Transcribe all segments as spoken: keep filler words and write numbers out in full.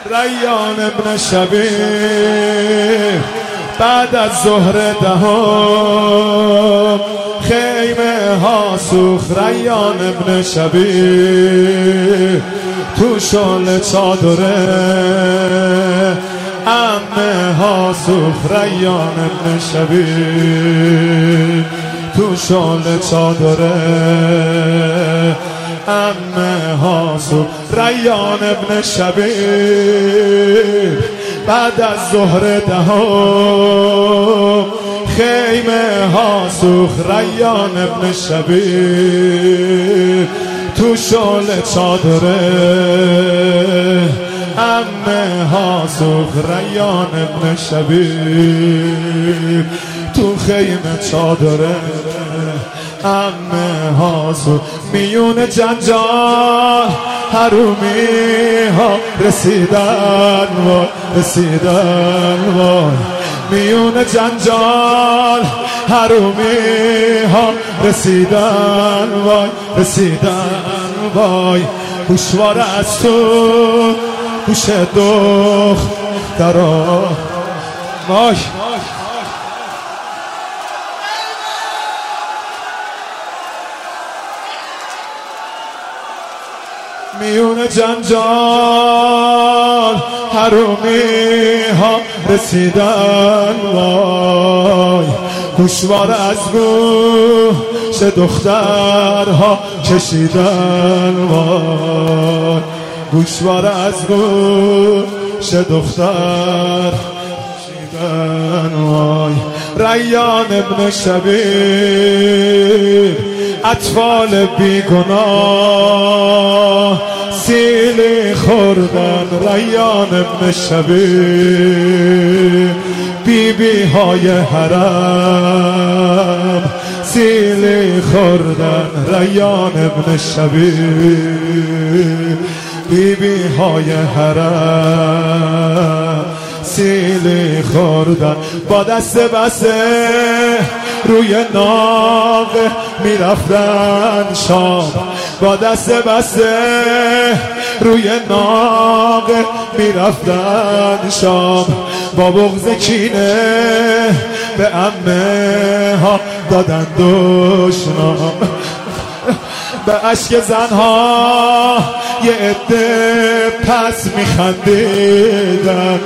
ریان ابن شبیر بعد از ظهر دهم خیمه ها سوخت. ریان ابن شبیر تو شال چادره عمه ها سوخت. ریان ابن شبیر تو شال چادره عمه ها سوخت. ریان ابن شبیر بعد از ظهر دهم خیمه ها سوخت. ریان ابن شبیر تو شال چادره عمه ها سوخت. ریان ابن شبیر تو خیمه چادره عمه ها سوخت. میون جنجال حرومی ها رسیدن وای رسیدن وای. میون جنجال حرومی ها رسیدن وای رسیدن وای. گوشوار از تو گوش دخترا وای. میون جنجال حرومی ها رسیدن وای. گوشوار از گوش دخترها کشیدن وای. گوشوار از گوش دختر کشیدن وای. ریان ابن شبیر اطفال بیگناه سیلی خوردن. ریان ابن شبیر بی بی های حرم سیلی خوردن. ریان ابن شبیر بی بی های حرم سیلی خوردن. با دست بسته روی ناق میرفتن شام. با دست بسته روی ناق میرفتن شام. با بغض کینه به عمه ها دادن دشنام. به اشک زنها یه عده پس میخندیدن.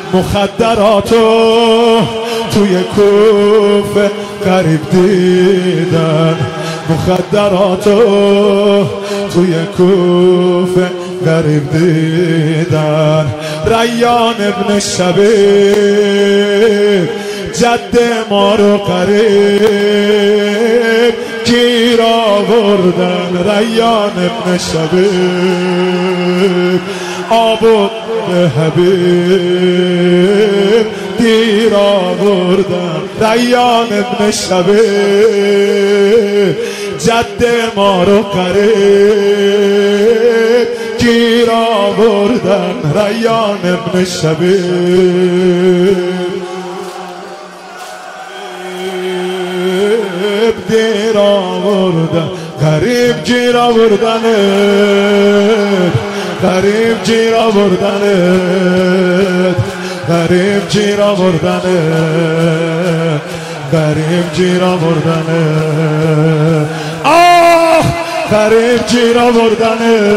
مخدراتو توی کوفه غریب دیدن. مخدراتو توی کوفه غریب دیدن. ریان ابن شبیر جد ما رو قریب گیر آوردن. ریان ابن شبیر آبود به حبیب دیر آوردن. ریان ابن شبیر جد ما رو قریب گیر آوردن. ریان ابن شبیر دیر آوردن. غریب گیر آوردن غریب گیر آوردن غریب گیر آوردن غریب گیر آوردن. آه غریب گیر آوردن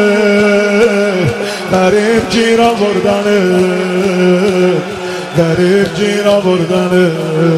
غریب گیر آوردن غریب گیر آوردن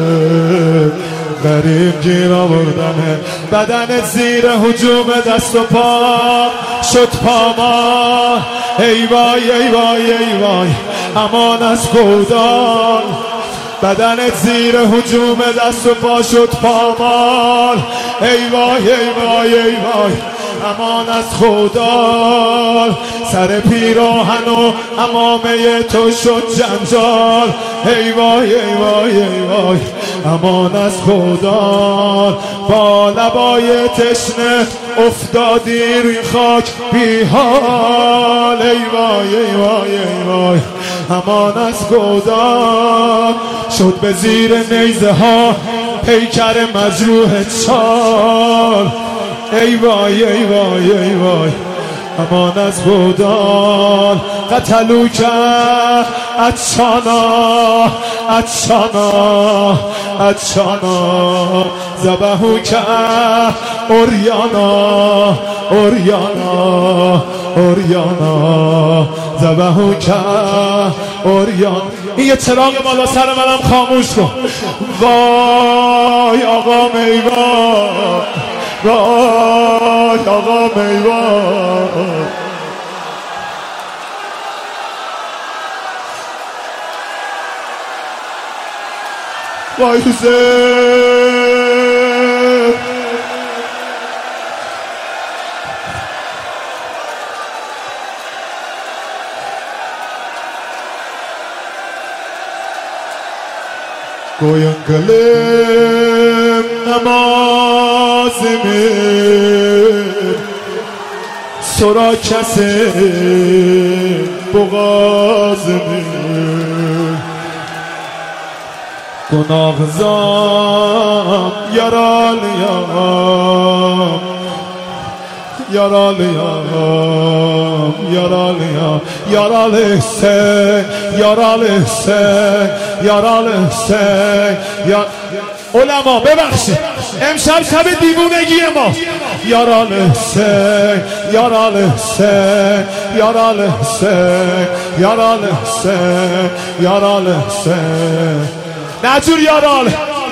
غریب گیر آوردن. بدن زیر هجوم دست و پا شد پامان. ای وای ای وای ای وای امان از گودال. بدن زیر هجوم دست و پا شد پامان. ای وای ای وای ای وای امان از خودال. سر پیراهن و عمامه تو شد جنجال. ای وای ای وای ای وای امان از خودال. با لبای تشنه افتادی روی خاک بی حال. ای وای ای وای ای وای امان از خودال. شد به زیر نیزه ها پیکر مجروح چال. ای وای ای وای ای وای امان از خودال. قتلوک عطشانا عطشانا عطشانا ذبحوک عریانا عریانا عریانا ذبحوک عریانا. این یه چراغ بالا سر منم خاموش کن. وای آقا میوان، وای آقا میوان، وای حسین، گویان گلم نمازمه سرا کسی بغازمه گناهزام یارالیم یارالیم یارالیم یارال حسین یارال حسین یارال حسین. علما ببخشید امشب شب دیوونگی ما. یارال حسین یارال حسین یارال حسین یارال حسین یارال حسین. نجور yaralı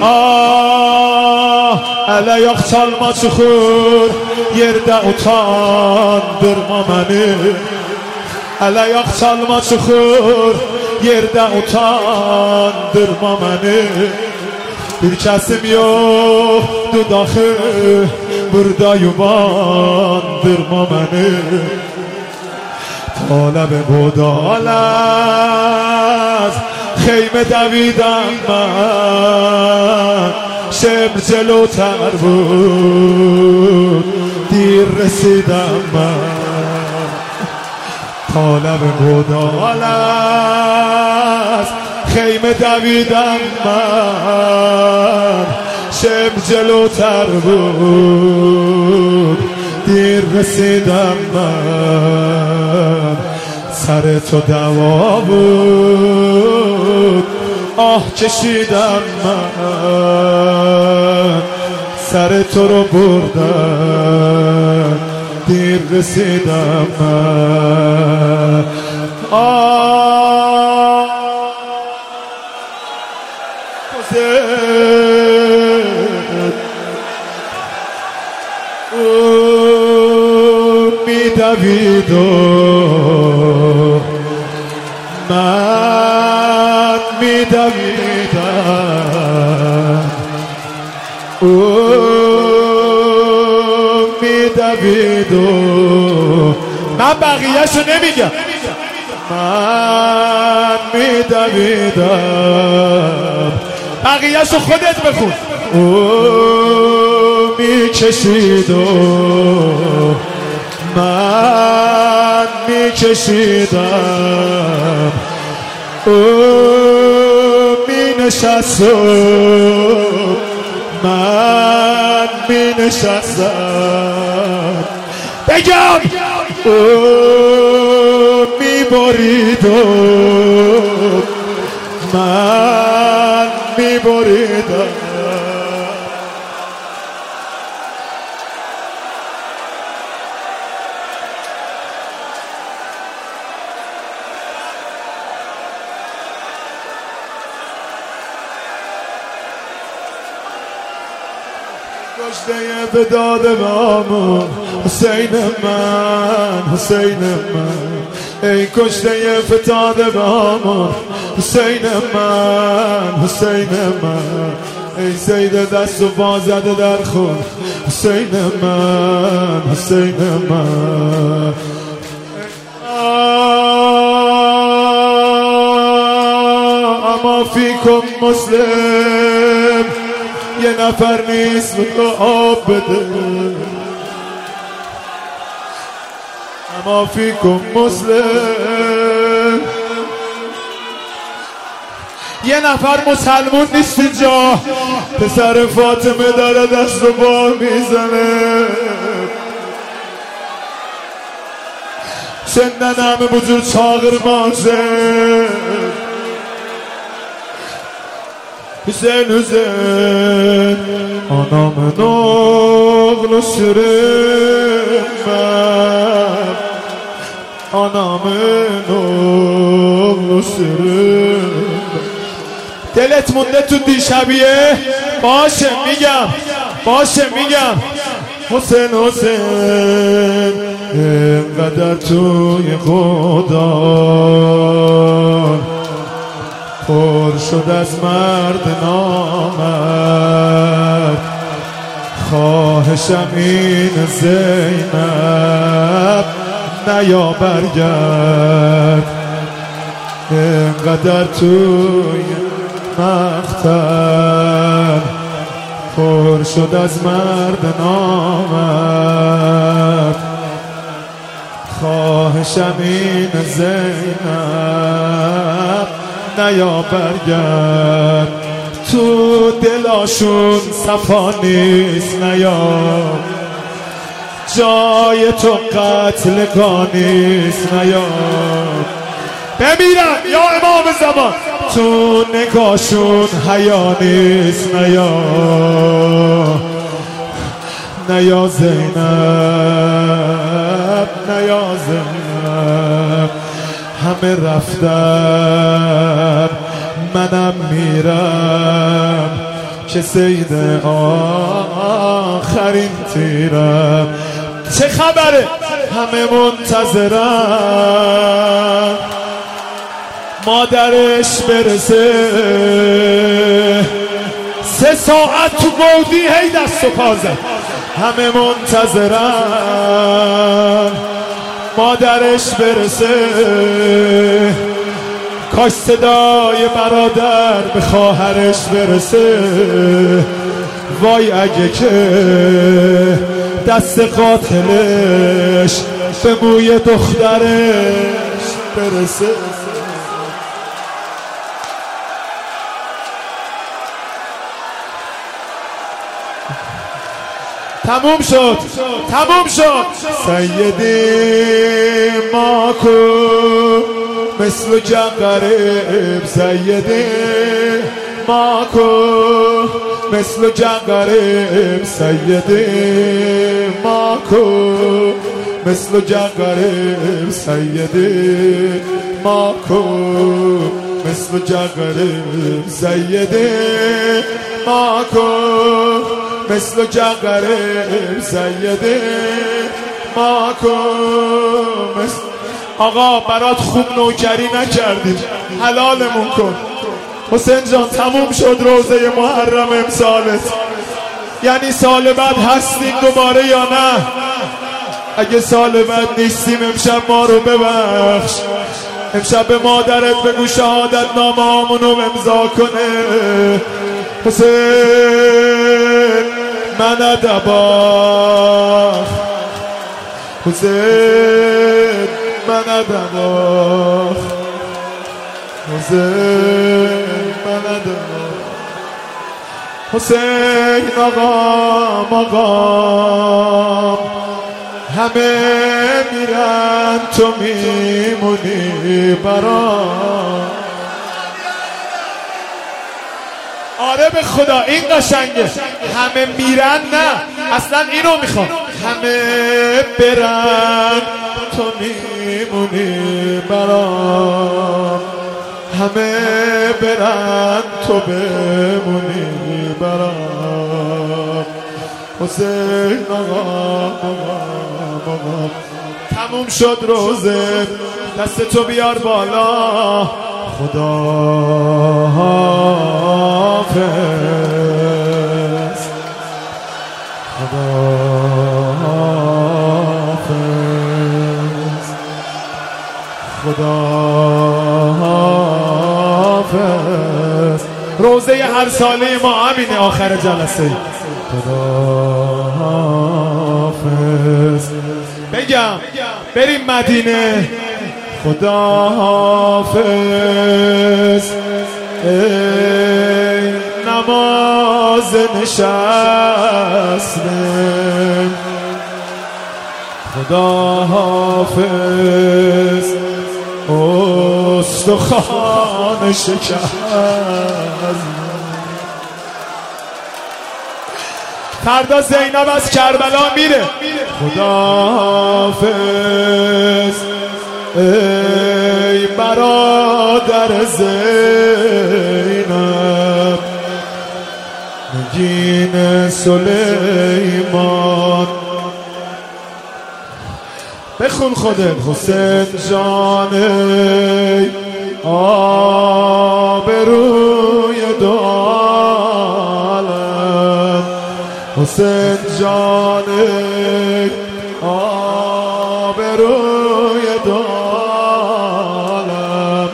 ah ələ çalma çıxır yerdə utandırma məni. Ələ çalma çıxır yerdə utandırma məni. Bir kəsim yoxdur daxı burada yubandırma məni. طالب بودال از خیمه دویدم من، شبر جلوتر بود دیر رسیدم من. طالب بودال از خیمه دویدم من، شبر جلوتر بود دیر رسیدم من. سر تو دوا بود آه کشیدم من. سر تو رو بردم دیر رسیدم من. آه میدوید و من میدویدم، او میدوید و من بقیه‌شو نمیگم. من میدویدم بقیه‌شو خودت بخون. او میکشید و من میکشیدم، او می نشست و من می نشستم. بگم او می برید و من می بریدم. کشته به داد مامون حسین من، حسین من. ای کشته فتاد مامون حسین من، حسین من. ای زید دست و پا زده در خون حسین من، حسین من. اما فیکم مسلم یه نفر نیست تو آب بده. اما فیکم مسلم یه نفر مسلمون نیست اینجا. پسر فاطمه داره دست و پا میزنه. senden əmi bu cür çağırmazım. Hüseyin, Hüseyin, anamın oğlu sürünmem, anamın oğlu sürünmem. دلت مونده تو دیشبیه؟ باشه میگم، باشه میگم. حسین حسین اینقدر توی خدا پر شد از مرد نامرد، خواهشم این زینب نیا برگرد. اینقدر توی مقتل پر شد از مرد نامرد، خواهشم این زینب نیا برگرد. تو دلاشون صفا نیست نیا، جای تو قتلگاه نیست نیا. بمیرم یا امام زمان، تو نگاشون حیا نیست نیا، نیا زینب، نیا زینب. همه رفتن منم میرم که سید آخرین تیرم. چه خبره؟ همه منتظرم مادرش برسه. سه ساعت تو گودی هی دست و پا زد. همه منتظرم مادرش برسه. کاش صدای برادر به خواهرش برسه. وای اگه که دست قاتلش به موی دخترش برسه. تموم شد، تموم شد. سیدی ماکو مثل جنگرب، سیدی ماکو مثل جنگرب، سیدی ماکو مثل جنگرب، سیدی ماکو مثل جنگرب، سیدی ماکو مثل جنگرب، سیده ماکو مثل. آقا برات خوب نوکری نکردیم، حلالمون کن. حسین جان تموم شد روزه محرم امسالت. یعنی سال بعد هستیم دوباره یا نه؟ اگه سال بعد نیستیم امشب ما رو ببخش. امشب به مادرت بگو شهادت نامه هامونو امضا کنه. حسین من دباخ، حسین من دباخ، حسین من دباخ. حسین آقام آقام همه میرن تو میمونی برام. آره به خدا این قشنگه. همه میرن نه، اصلا اینو میخوام. همه برن تو میمونی برام، همه برن تو بمونی برام. حسین آقا آقا آقا تموم شد روزه. دست تو بیار بالا. خدا حافظ، خدا حافظ، خدا حافظ. روزه هر ساله ما همینه آخر جلسه. خدا حافظ. بگم بریم مدینه. خدا حافظ. ای نماز نشستم، خدا حافظ استخوان شکست. فردا زینب از کربلا میره. خدا حافظ ای برادر زینب، نگین سلیمان. بخون خودت. حسین جان ای آبروی دو عالم، حسین جان ای آبروی دو عالم،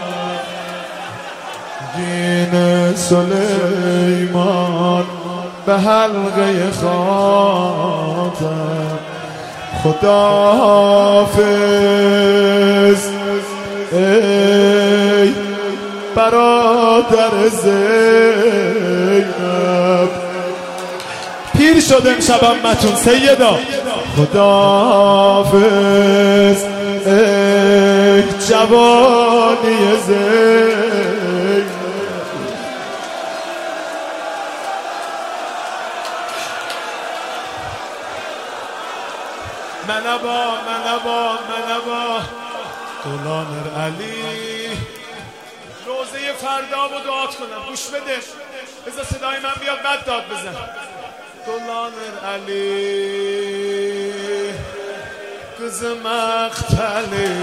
گین سلیمان به حلقه خاتم. خدا حافظ ای برادر زینب. پیر شد امشب امتون سیدا. خدا حافظ ای جوانی زینب. منبا منبا منبا دولانر علی. روزه فردا رو دعا کنم. گوش بده. بذار صدای من بیاد بعد داد بزن. دولانر علی kız maktali,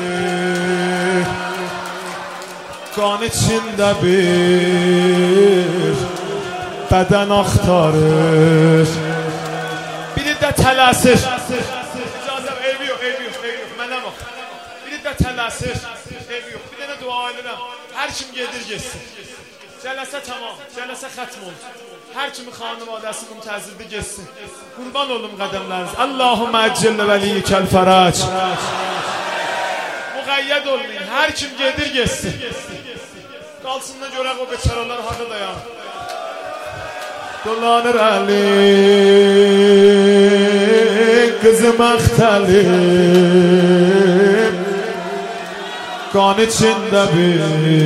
kan içinde bir beden aktarır. Biri de telasir. İcazem evi yok, evi yok, evi yok. Mənə bax. Biri de telasir. Evi yok. Bir dənə dua edirəm. Hər kim gedir getsin. Cələsə tamam. Cələsə xətm olsun. Hər kimi xanvadəsi müntəzirdir getsin. Qurban olum qədəmləriniz. Allahumma əcəllə vəliyyikəl fərac. Müqəyyəd olmayın. Hər kim gedir getsin. Qalsınlar görək o beçaralar harda dayanır. Dolanır Əli qızı məxtəli, qan içində bir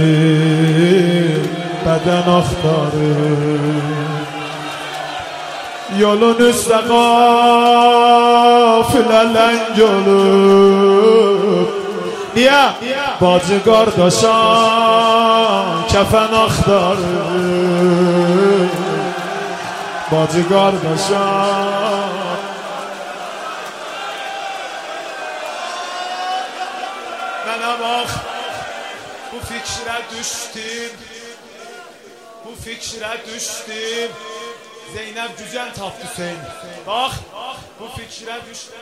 bədən axtarır. Yolun üstə qafilə ləng olub. Niyə? Bacı qardaşan kəfən axtarır. Bacı qardaşan mənə bax, bu fikrə düşdüm, bu fikrə düşdüm. Zeynep güzel tapdı Hüseyin. Bak, bu fikrə düşdüm.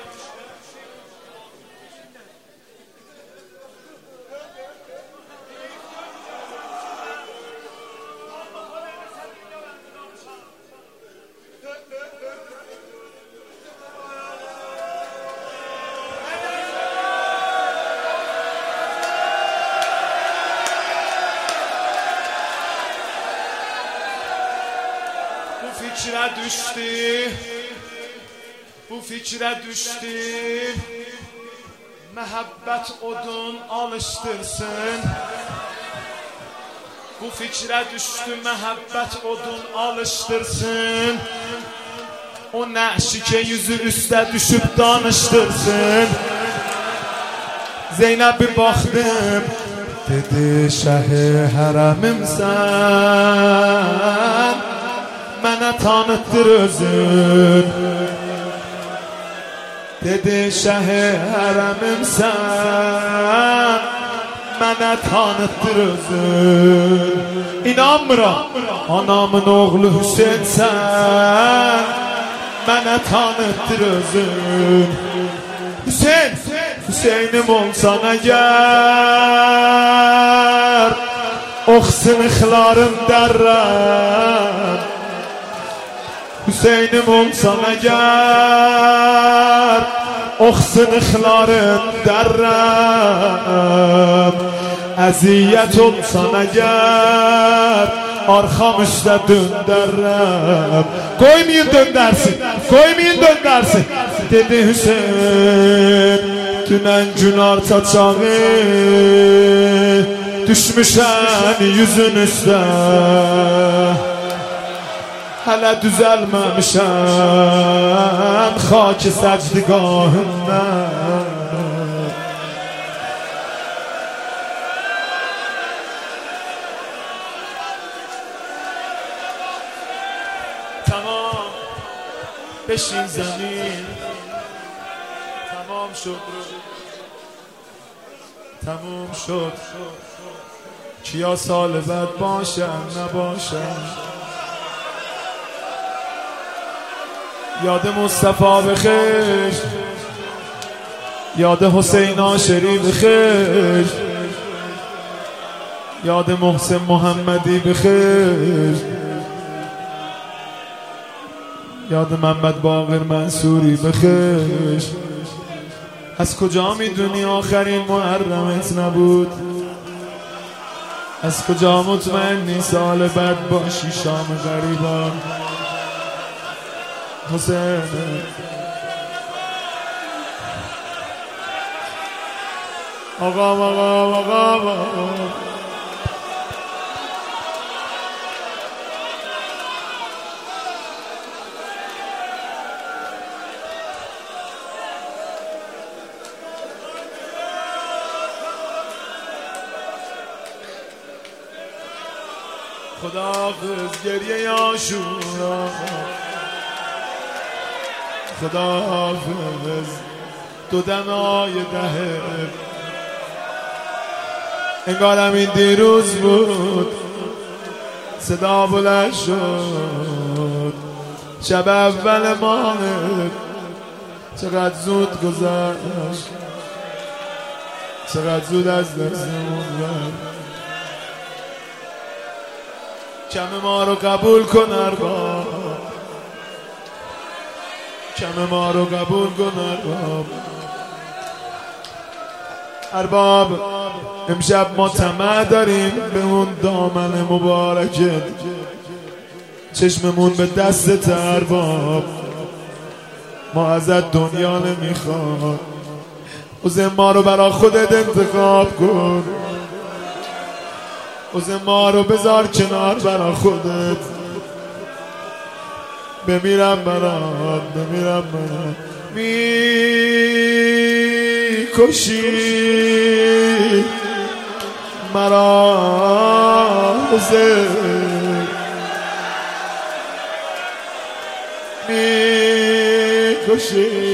Fikrə düşdü, bu fikrə düşdü. Məhəbbət odun alışdırsın. Bu fikrə düşdü, məhəbbət odun alışdırsın. O nəşikə yüzü üstə düşüb danışdırsın. Zeynəb bir baxdım, dedi şəhi hərəmimsən, mənə tanıtdır özün. Dedi şəhi hərəmimsən, mənə tanıtdır özün. İnanmıram, anamın oğlu Hüseynsən, mənə tanıtdır özün. Hüseyn, Hüseynim olsan əgər, oxsun ixlarım dərrəm. Hüseynim olsan əgər, oxsun ixlarım dərrəm. Əziyyət olsan əgər, arxam üstə döndərəm. Qoymayın döndərsin, qoymayın döndərsin. Dedi Hüseyin, Dünen günar taçağı düşmüşen yüzün üstə Hələ düzəlməmişəm xaki səcdigahından Tamam beşin زمین تمام شد تموم شد کیا سال بعد باشم نباشم یاد مصطفی بخیر یاد حسین آشری بخیر یاد محسن محمدی بخیر یاد محمد باقر منصوری بخیر از کجا میدونی آخرین محرمت نبود از کجا مطمئنی سال بعد باشی شام غریبان حسین آقا آقا آقا آقا خداحافظ گریه عاشورا خداحافظ دو دمای دهه انگارم این دیروز بود صدا بلند شد شب اول ماه چقدر زود گذشت چقدر زود از دستمون رفت کم ما رو قبول کن ارباب کم ما رو قبول کن ارباب ارباب امشب ما طمع داریم به اون دامن مبارکت چشممون به دستت ارباب ما ازت دنیا نمیخواد حسین ما رو برا خودت انتخاب کن حسین ما رو بذار کنار برا خودت بمیرم برات بمیرم برات می کشی مرا حسین می کشی